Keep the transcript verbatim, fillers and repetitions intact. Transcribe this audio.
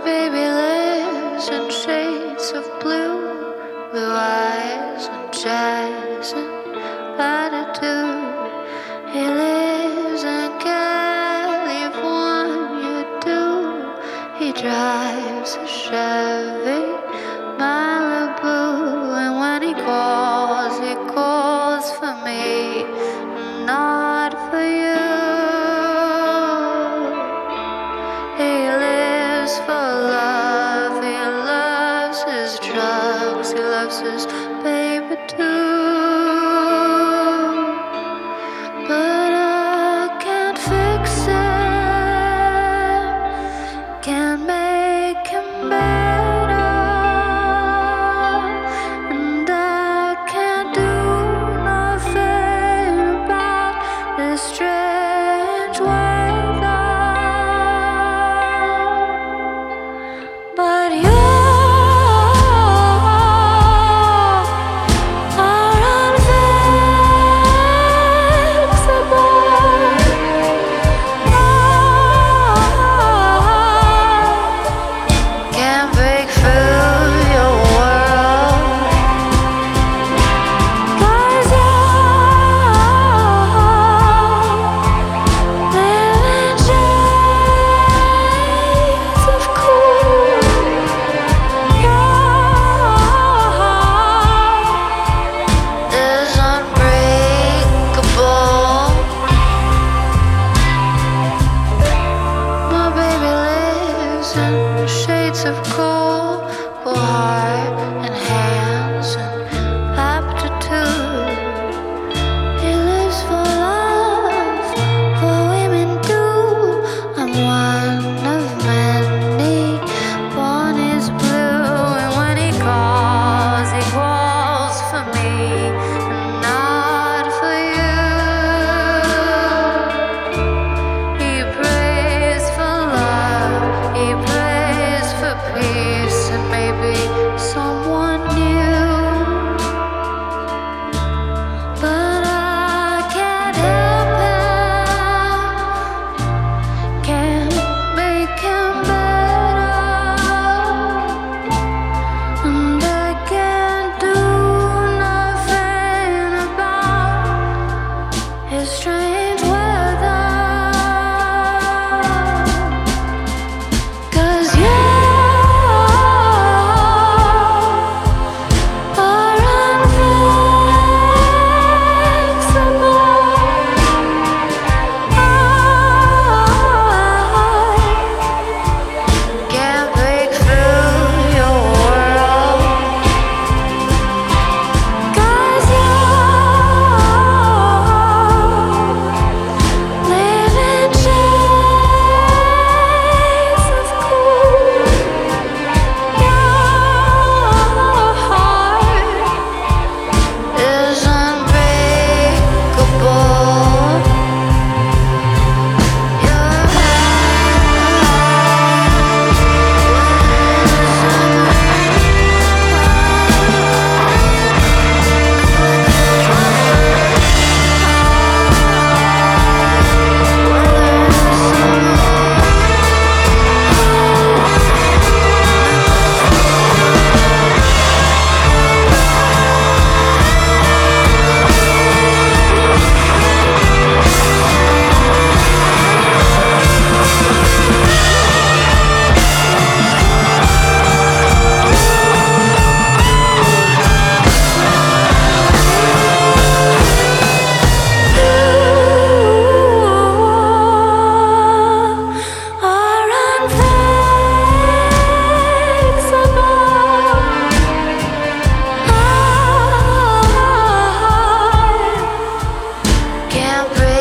baby lives in shades of blue, blue eyes and jazz and latitude. He lives in California too. He drives a Chevy Malibu, and when he calls, he calls for me, not for you. He lives for love, he loves his drugs, he loves his baby too. But I can't fix it, can't make him better, and I can't do nothing about this strange weather. But you are unfixable. I can't break through your world, 'cause you live in shades of cool. Your heart is unbreakable. My baby lives in shades of cool, for heart and hands and aptitude. He lives for love, for women too. I'm one of many, one is blue, and when he calls, he calls for me, and not for you. He prays for love, he prays for peace, and maybe someone new. But I can't help him, can't make him better, and I can't do nothing about his strange weather. 'Cause you are unfixable. I can't break through your world, 'cause you live in shades of cool. Your heart is unbreakable. Your are unfixable. I can't break